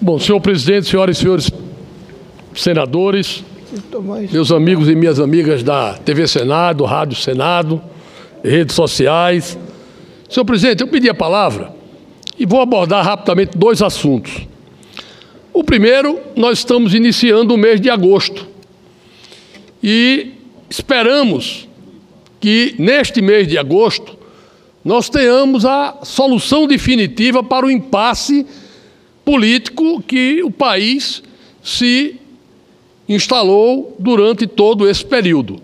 Bom, senhor presidente, senhoras e senhores senadores, meus amigos e minhas amigas da TV Senado, Rádio Senado, redes sociais. Senhor presidente, eu pedi a palavra e vou abordar rapidamente dois assuntos. O primeiro, nós estamos iniciando o mês de agosto e esperamos que neste mês de agosto nós tenhamos a solução definitiva para o impasse político que o país se instalou durante todo esse período.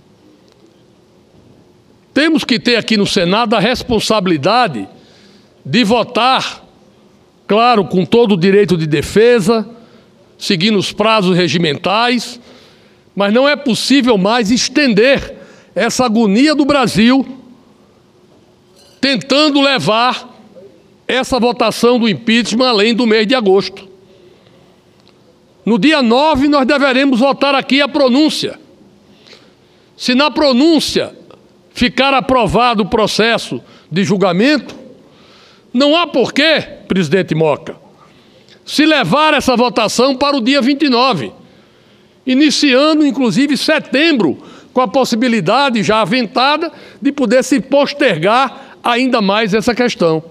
Temos que ter aqui no Senado a responsabilidade de votar, claro, com todo o direito de defesa, seguindo os prazos regimentais, mas não é possível mais estender essa agonia do Brasil tentando levar essa votação do impeachment além do mês de agosto. No dia 9, nós deveremos votar aqui a pronúncia. Se na pronúncia ficar aprovado o processo de julgamento, não há porquê, presidente Moca, se levar essa votação para o dia 29, iniciando, inclusive, setembro, com a possibilidade já aventada de poder se postergar ainda mais essa questão.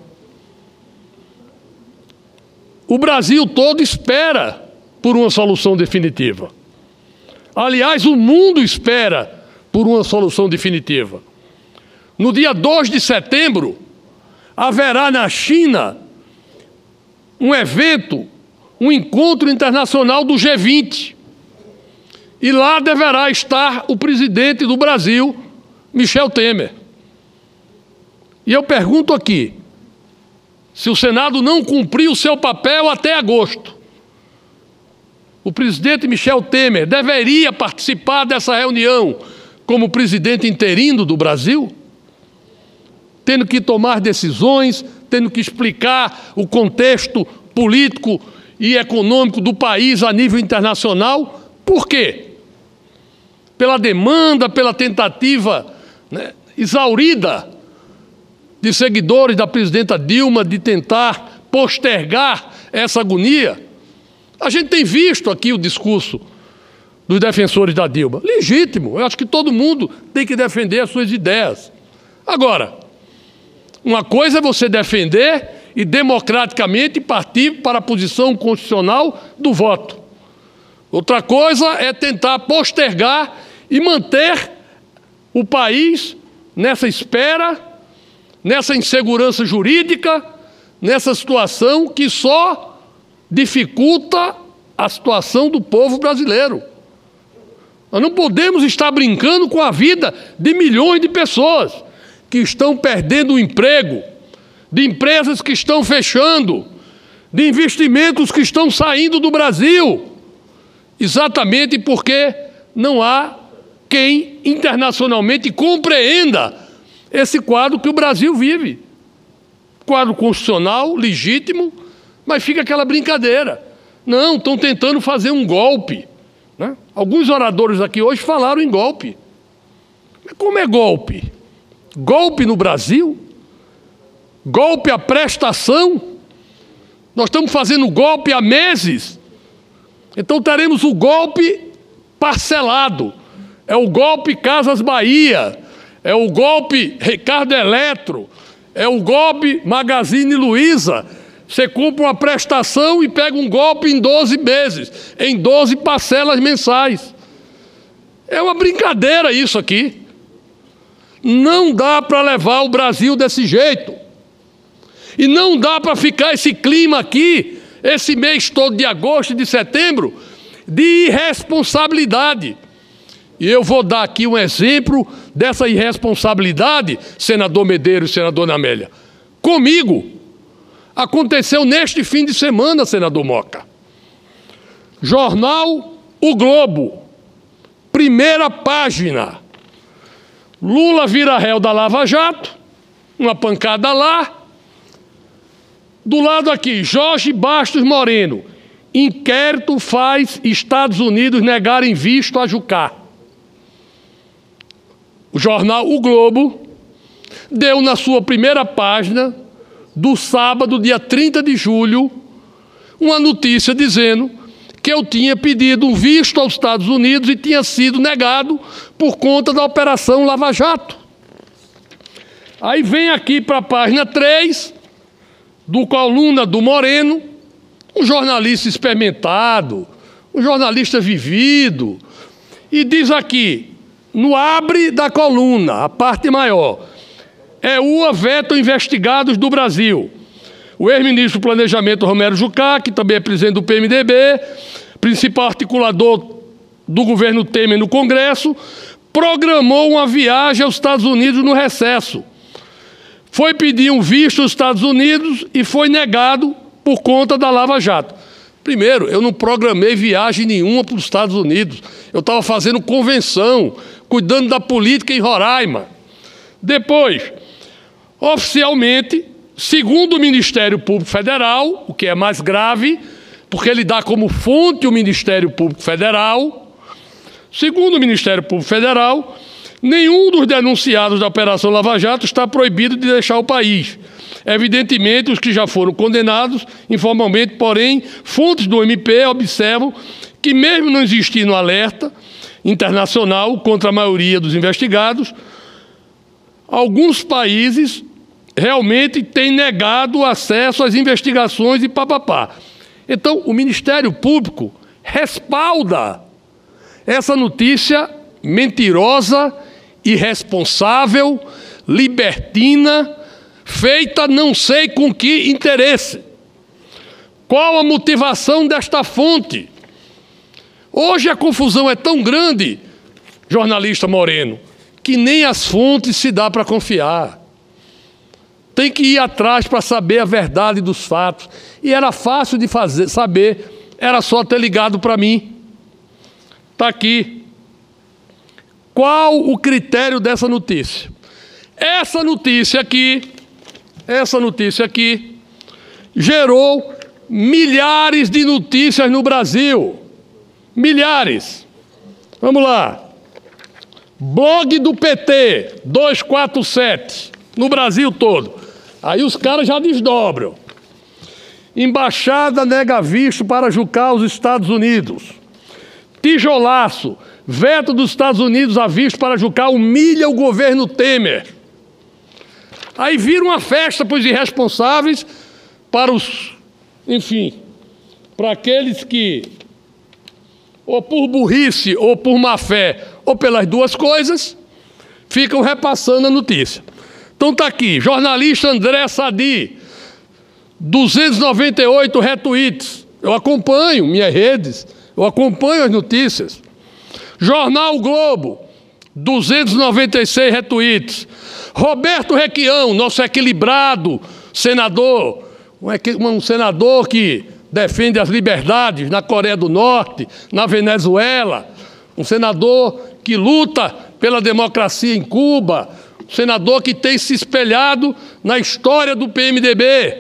O Brasil todo espera por uma solução definitiva. Aliás, o mundo espera por uma solução definitiva. No dia 2 de setembro, haverá na China um evento, um encontro internacional do G20. E lá deverá estar o presidente do Brasil, Michel Temer. E eu pergunto aqui, se o Senado não cumprir o seu papel até agosto, o presidente Michel Temer deveria participar dessa reunião como presidente interino do Brasil, tendo que tomar decisões, tendo que explicar o contexto político e econômico do país a nível internacional. Por quê? Pela demanda, pela tentativa exaurida de seguidores da presidenta Dilma de tentar postergar essa agonia. A gente tem visto aqui o discurso dos defensores da Dilma. Legítimo, eu acho que todo mundo tem que defender as suas ideias. Agora, uma coisa é você defender e democraticamente partir para a posição constitucional do voto. Outra coisa é tentar postergar e manter o país nessa espera, nessa insegurança jurídica, nessa situação que só dificulta a situação do povo brasileiro. Nós não podemos estar brincando com a vida de milhões de pessoas que estão perdendo o emprego, de empresas que estão fechando, de investimentos que estão saindo do Brasil, exatamente porque não há quem internacionalmente compreenda esse quadro que o Brasil vive. Quadro constitucional, legítimo, mas fica aquela brincadeira. Não, estão tentando fazer um golpe. Alguns oradores aqui hoje falaram em golpe. Mas como é golpe? Golpe no Brasil? Golpe à prestação? Nós estamos fazendo golpe há meses. Então teremos o golpe parcelado. É o golpe Casas Bahia, é o golpe Ricardo Eletro, é o golpe Magazine Luiza. Você compra uma prestação e pega um golpe em 12 meses, em 12 parcelas mensais. É uma brincadeira isso aqui. Não dá para levar o Brasil desse jeito. E não dá para ficar esse clima aqui, esse mês todo de agosto e de setembro, de irresponsabilidade. E eu vou dar aqui um exemplo dessa irresponsabilidade, senador Medeiros e senadora Amélia. Comigo, aconteceu neste fim de semana, senador Moca. Jornal O Globo, primeira página. Lula vira réu da Lava Jato, uma pancada lá. Do lado aqui, Jorge Bastos Moreno. Inquérito faz Estados Unidos negarem visto a Jucá. O jornal O Globo deu na sua primeira página do sábado, dia 30 de julho, uma notícia dizendo que eu tinha pedido um visto aos Estados Unidos e tinha sido negado por conta da Operação Lava Jato. Aí vem aqui para a página 3, do coluna do Moreno, um jornalista experimentado, um jornalista vivido, e diz aqui, no abre da coluna, a parte maior, EUA veta investigados do Brasil. O ex-ministro do Planejamento Romero Jucá, que também é presidente do PMDB, principal articulador do governo Temer no Congresso, programou uma viagem aos Estados Unidos no recesso. Foi pedir um visto aos Estados Unidos e foi negado por conta da Lava Jato. Primeiro, eu não programei viagem nenhuma para os Estados Unidos. Eu estava fazendo convenção, cuidando da política em Roraima. Depois, oficialmente, segundo o Ministério Público Federal, o que é mais grave, porque ele dá como fonte o Ministério Público Federal, segundo o Ministério Público Federal, nenhum dos denunciados da Operação Lava Jato está proibido de deixar o país. Evidentemente, os que já foram condenados informalmente, porém, fontes do MP observam que, mesmo não existindo alerta internacional contra a maioria dos investigados, alguns países realmente têm negado o acesso às investigações e papapá. Então, o Ministério Público respalda essa notícia mentirosa, irresponsável, libertina, feita não sei com que interesse. Qual a motivação desta fonte? Hoje a confusão é tão grande, jornalista Moreno, que nem as fontes se dá para confiar. Tem que ir atrás para saber a verdade dos fatos. E era fácil de saber, era só ter ligado para mim. Está aqui. Qual o critério dessa notícia? Essa notícia aqui, gerou milhares de notícias no Brasil. Milhares. Vamos lá. Blog do PT, 247, no Brasil todo. Aí os caras já desdobram. Embaixada nega visto para Jucá aos Estados Unidos. Tijolaço. Veto dos Estados Unidos a visto para Jucá humilha o governo Temer. Aí vira uma festa para os irresponsáveis, para os, enfim, para aqueles que, ou por burrice, ou por má fé, ou pelas duas coisas, ficam repassando a notícia. Então está aqui, jornalista André Sadi, 298 retweets. Eu acompanho minhas redes, eu acompanho as notícias. Jornal Globo, 296 retweets. Roberto Requião, nosso equilibrado senador, um senador que defende as liberdades na Coreia do Norte, na Venezuela, um senador que luta pela democracia em Cuba, um senador que tem se espelhado na história do PMDB.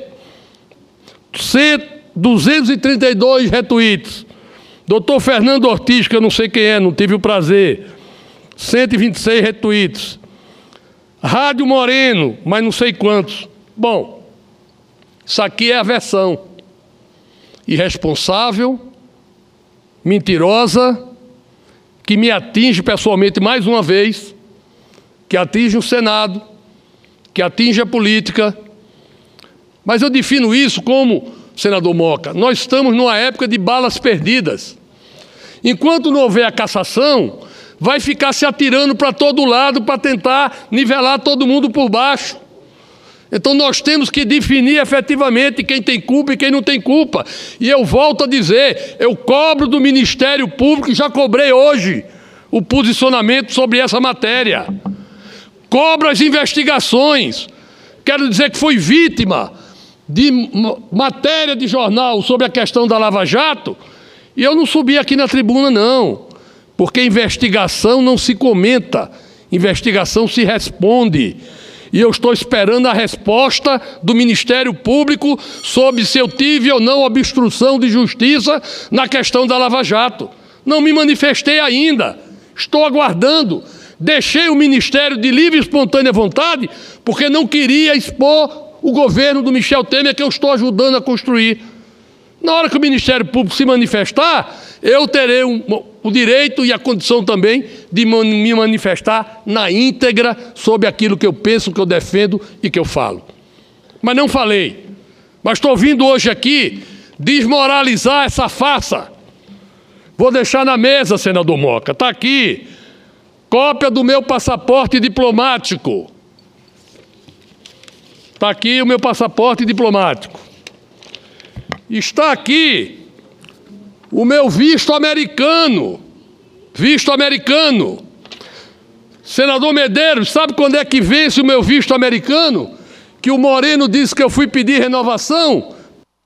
232 retweets. Doutor Fernando Ortiz, que eu não sei quem é, não tive o prazer, 126 retweets. Rádio Moreno, mas não sei quantos. Bom, isso aqui é a versão irresponsável, mentirosa, que me atinge pessoalmente mais uma vez, que atinge o Senado, que atinge a política. Mas eu defino isso como, senador Moca, nós estamos numa época de balas perdidas. Enquanto não houver a cassação, vai ficar se atirando para todo lado para tentar nivelar todo mundo por baixo. Então nós temos que definir efetivamente quem tem culpa e quem não tem culpa. E eu volto a dizer, eu cobro do Ministério Público, já cobrei hoje o posicionamento sobre essa matéria. Cobro as investigações. Quero dizer que fui vítima de matéria de jornal sobre a questão da Lava Jato, e eu não subi aqui na tribuna, não. Porque investigação não se comenta, investigação se responde. E eu estou esperando a resposta do Ministério Público sobre se eu tive ou não obstrução de justiça na questão da Lava Jato. Não me manifestei ainda, estou aguardando. Deixei o Ministério de livre e espontânea vontade porque não queria expor o governo do Michel Temer que eu estou ajudando a construir. Na hora que o Ministério Público se manifestar, eu terei o direito e a condição também de me manifestar na íntegra sobre aquilo que eu penso, que eu defendo e que eu falo. Mas não falei. Mas estou vindo hoje aqui desmoralizar essa farsa. Vou deixar na mesa, senador Moca. Está aqui. Cópia do meu passaporte diplomático. Está aqui o meu passaporte diplomático. Está aqui o meu visto americano. Visto americano. Senador Medeiros, sabe quando é que vence o meu visto americano? Que o Moreno disse que eu fui pedir renovação.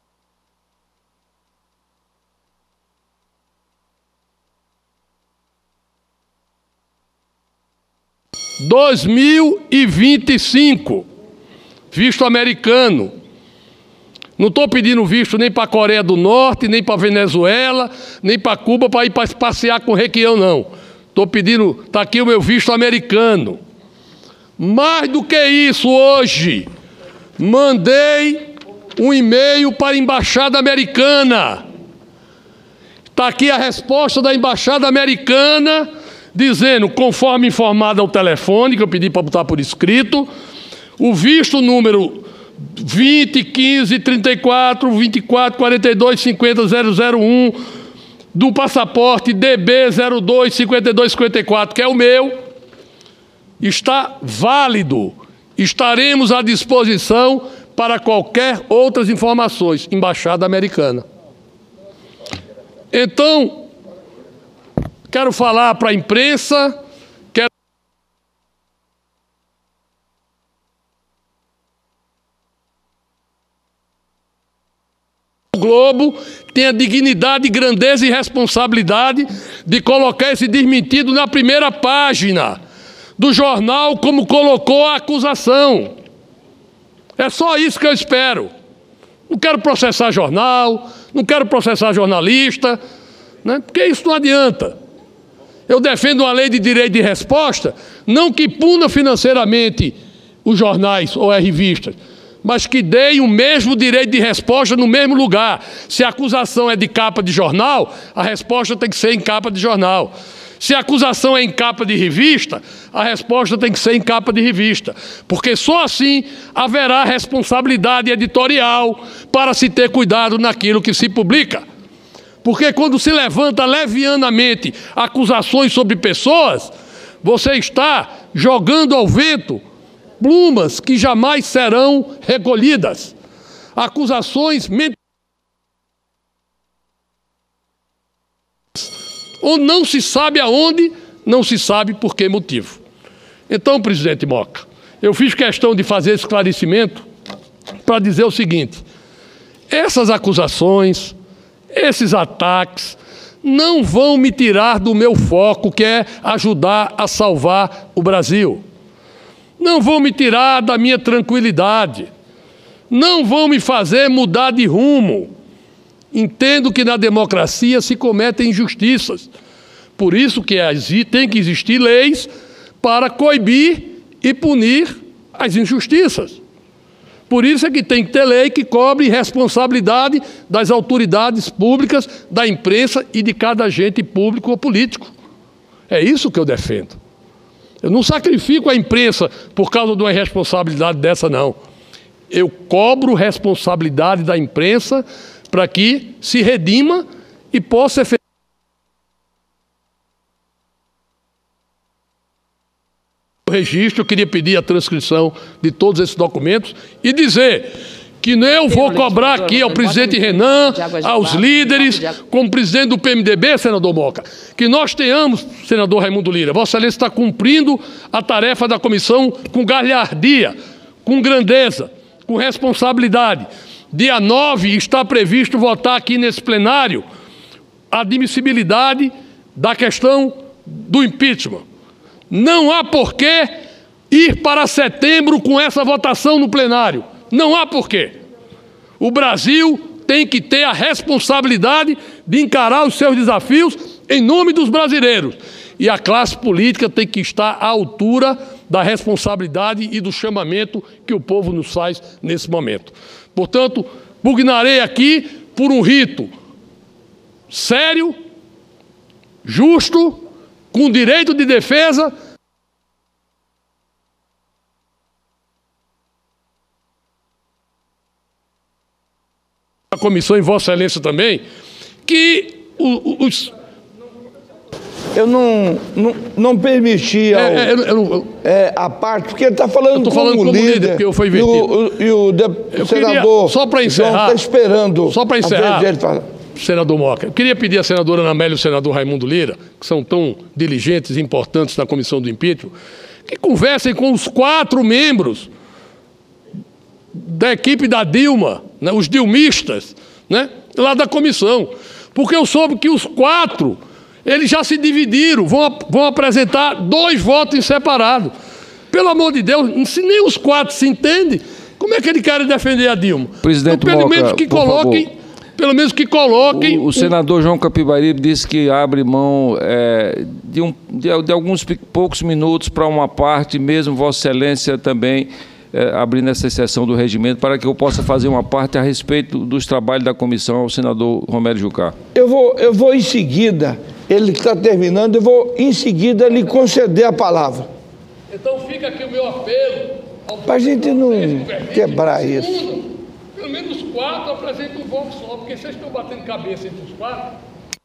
em 2025. Visto americano. Não estou pedindo visto nem para a Coreia do Norte, nem para a Venezuela, nem para Cuba para ir passear com o Requião, não. Estou pedindo, está aqui o meu visto americano. Mais do que isso, hoje, mandei um e-mail para a Embaixada Americana. Está aqui a resposta da Embaixada Americana, dizendo, conforme informado ao telefone, que eu pedi para botar por escrito, o visto número 20, 15, 34, 24, 42, 50, 001 do passaporte DB 02, 52, 54, que é o meu, está válido. Estaremos à disposição para qualquer outras informações. Embaixada Americana. Então, quero falar para a imprensa, o Globo tem a dignidade, grandeza e responsabilidade de colocar esse desmentido na primeira página do jornal, como colocou a acusação. É só isso que eu espero. Não quero processar jornal, não quero processar jornalista, né? Porque isso não adianta. Eu defendo uma lei de direito de resposta, não que puna financeiramente os jornais ou as revistas, mas que deem o mesmo direito de resposta no mesmo lugar. Se a acusação é de capa de jornal, a resposta tem que ser em capa de jornal. Se a acusação é em capa de revista, a resposta tem que ser em capa de revista. Porque só assim haverá responsabilidade editorial para se ter cuidado naquilo que se publica. Porque quando se levanta levianamente acusações sobre pessoas, você está jogando ao vento plumas que jamais serão recolhidas. Acusações ou não se sabe aonde, não se sabe por que motivo. Então, presidente Moca, eu fiz questão de fazer esse esclarecimento para dizer o seguinte: essas acusações, esses ataques, não vão me tirar do meu foco, que é ajudar a salvar o Brasil. Não vão me tirar da minha tranquilidade. Não vão me fazer mudar de rumo. Entendo que na democracia se cometem injustiças. Por isso que tem que existir leis para coibir e punir as injustiças. Por isso é que tem que ter lei que cobre responsabilidade das autoridades públicas, da imprensa e de cada agente público ou político. É isso que eu defendo. Eu não sacrifico a imprensa por causa de uma irresponsabilidade dessa, não. Eu cobro responsabilidade da imprensa para que se redima e possa efetuar o registro. Eu queria pedir a transcrição de todos esses documentos e dizer que eu vou cobrar aqui ao presidente Renan, aos líderes, como presidente do PMDB, senador Moca, que nós tenhamos, senador Raimundo Lira, Vossa Excelência está cumprindo a tarefa da comissão com galhardia, com grandeza, com responsabilidade. Dia 9 está previsto votar aqui nesse plenário a admissibilidade da questão do impeachment. Não há porquê ir para setembro com essa votação no plenário. Não há porquê. O Brasil tem que ter a responsabilidade de encarar os seus desafios em nome dos brasileiros. E a classe política tem que estar à altura da responsabilidade e do chamamento que o povo nos faz nesse momento. Portanto, pugnarei aqui por um rito sério, justo, com direito de defesa. A comissão e Vossa Excelência também, que os... Eu não permiti a parte, porque ele está falando, eu tô falando como líder, porque eu fui invertido. E o senador só para encerrar, está esperando. Só para encerrar, senador Moca, eu queria pedir à senadora Ana Amélia e ao senador Raimundo Lira, que são tão diligentes e importantes na comissão do impeachment, que conversem com os 4 membros da equipe da Dilma, né, os dilmistas, né, lá da comissão, porque eu soube que os 4, eles já se dividiram, vão apresentar 2 votos em separado. Pelo amor de Deus, se nem os 4 se entendem, como é que ele quer defender a Dilma? Presidente então, pelo menos que coloquem... O senador João Capibaribe disse que abre mão de alguns poucos minutos para uma parte, mesmo Vossa Excelência também abrindo essa exceção do regimento, para que eu possa fazer uma parte a respeito dos trabalhos da comissão ao senador Romero Jucá. Eu vou em seguida, ele está terminando, eu vou em seguida lhe conceder a palavra. Então fica aqui o meu apelo. Para a gente não quebrar isso. Pelo menos 4 apresentam um voto só, porque vocês estão batendo cabeça entre os 4.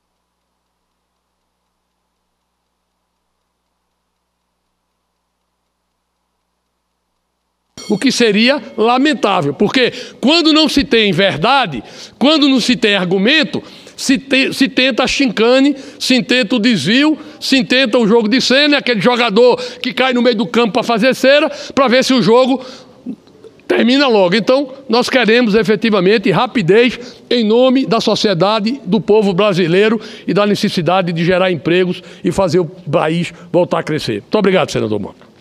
O que seria lamentável, porque quando não se tem verdade, quando não se tem argumento, se tenta a chincane, se tenta o desvio, se tenta o jogo de cena, aquele jogador que cai no meio do campo para fazer cera, para ver se o jogo termina logo. Então, nós queremos efetivamente rapidez em nome da sociedade, do povo brasileiro e da necessidade de gerar empregos e fazer o país voltar a crescer. Muito obrigado, senador Moca.